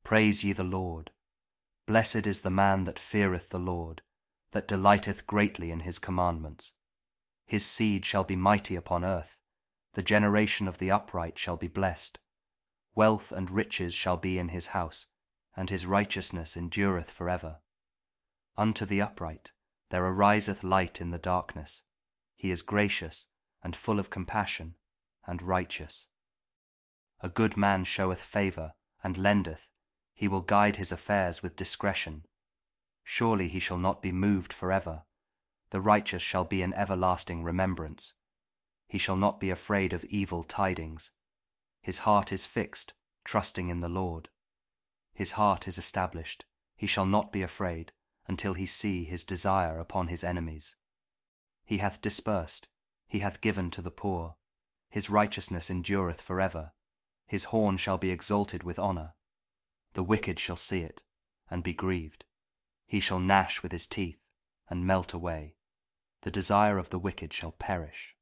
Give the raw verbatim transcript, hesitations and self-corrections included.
Praise ye the Lord. Blessed is the man that feareth the Lord, that delighteth greatly in his commandments. His seed shall be mighty upon earth, the generation of the upright shall be blessed. Wealth and riches shall be in his house, and his righteousness endureth for ever. Unto the upright there ariseth light in the darkness. He is gracious, and full of compassion, and righteous. A good man showeth favour, and lendeth. He will guide his affairs with discretion. Surely he shall not be moved for ever. The righteous shall be in everlasting remembrance. He shall not be afraid of evil tidings. His heart is fixed, trusting in the Lord. His heart is established. He shall not be afraid, until he see his desire upon his enemies. He hath dispersed, he hath given to the poor. His righteousness endureth for ever. His horn shall be exalted with honour. The wicked shall see it, and be grieved. He shall gnash with his teeth, and melt away. The desire of the wicked shall perish.